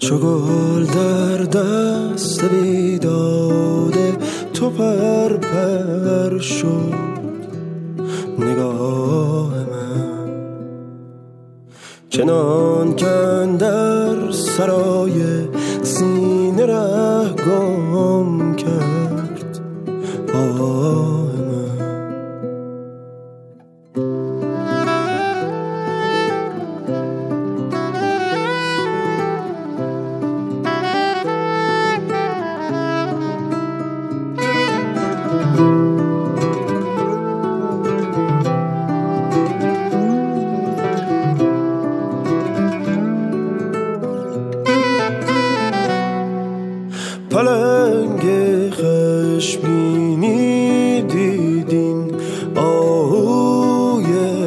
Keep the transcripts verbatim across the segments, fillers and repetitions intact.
چو گل در دست بیداده تو پر پر شد نگاه من، چنان کن در سرای سینه ره گم کرد آه من. پلنگ خشمگینی دیدین آهوی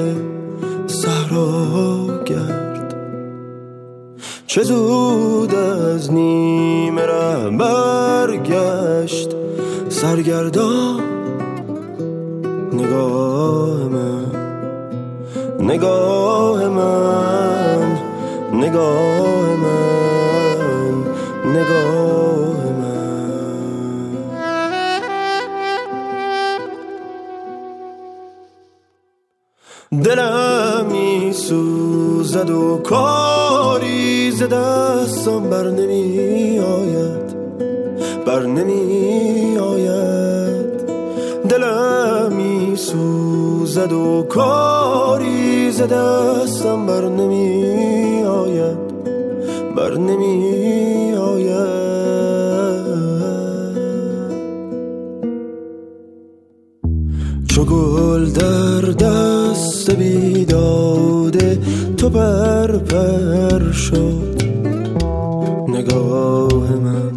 صحرا گرد، چه زود از نیمه ره برگشت سرگردان نگاه من، نگاه من، نگاه من، نگاه من. دلم می سوزد و کاری ز دستم بر نمی آید، بر نمی آید. دلم می سوزد و کاری ز دستم بر نمی آید، بر نمی آید. چو گل در دست بیداده تو پر پر شد نگاه من،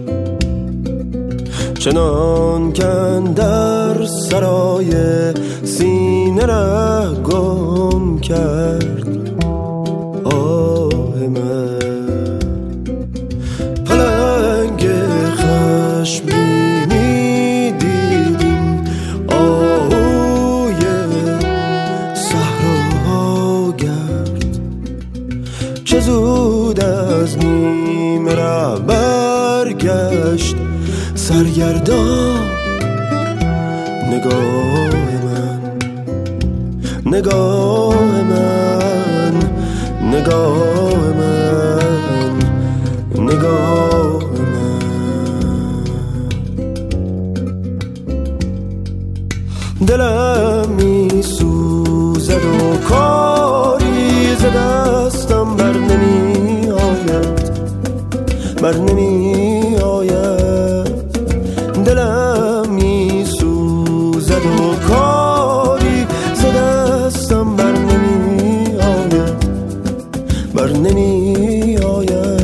چنان کن در سرای سینه ره گم کرد آه من. پلنگ خشمگینی دیدیم آهوی صحرا گرد، چه زود از نیمه ره برگشت سرگردان نگاه من، نگاه من، نگاه من، نگاه من. دلم می سوزد و کاری ز دستم بر نمی آید، بر نمی آید. دلم می سوزد و کاری ز دستم بر نمی آید، بر نمی آید.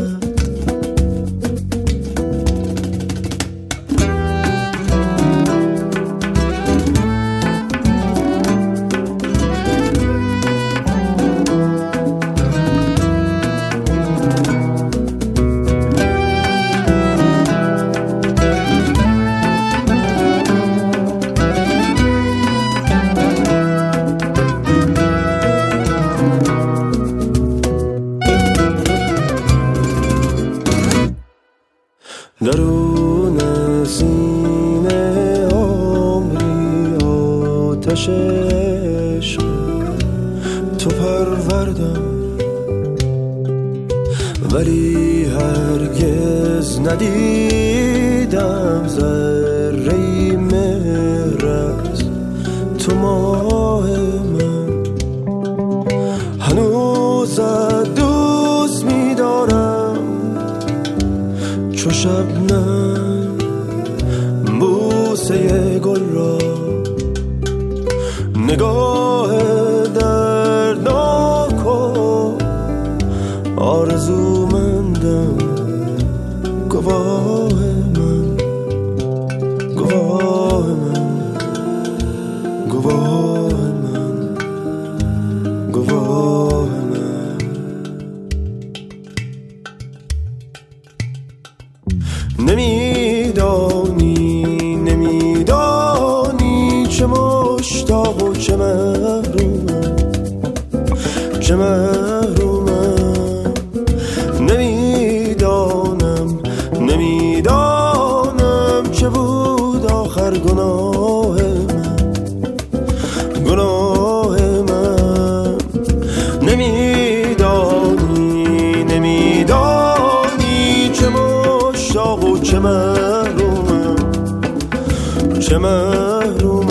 درون سینه عمری آتش عشق تو پروردم، ولی هرگز ندیدم ذره‌ای مهر از تو ماه من. هنوز دوست می‌دارم چو شبنم بوسه گل را، نگاه دردناک و آرزومندم گواه من، گواه من، گواه من، گواه من. نمیدانی نمیدانی چه مشتاق و چه محرومم، چه محرومم. نمیدانی بر گناه من، گناه من. نمیدانی نمیدانی چه مشتاق و چه محرومم، چه محرومم.